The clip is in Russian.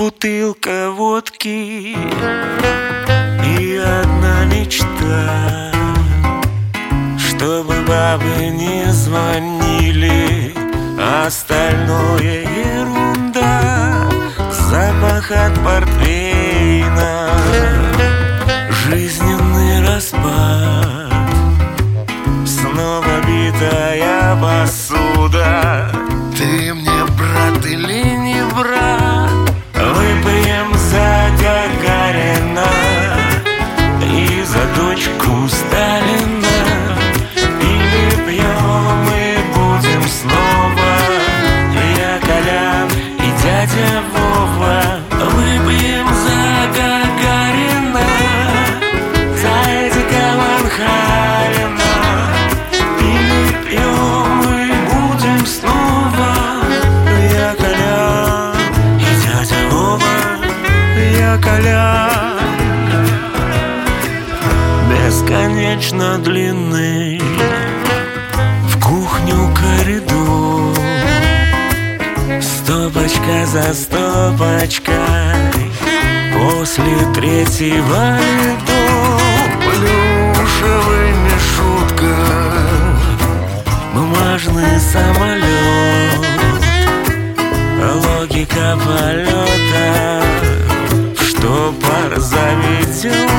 бутылка водки и одна мечта, чтобы бабы не звонили, остальное ерунда. Запах от портвейна, жизненный распад, снова битая посуда. Ты мне брат или не брат? Выпьем за Гагарина и за дочку Сталина. Или пьем и будем снова я, Колян и дядя Вова. Выпьем за Гагарина, за Эдика Ван Халена. Или пьем и будем снова я, Колян и дядя Вова. Я, Колян, бесконечно длинный, в кухню коридор, стопочка за стопочкой, после третьего ряду. Плюшевый Мишутка, бумажный самолет, логика полета, в штопор заведет.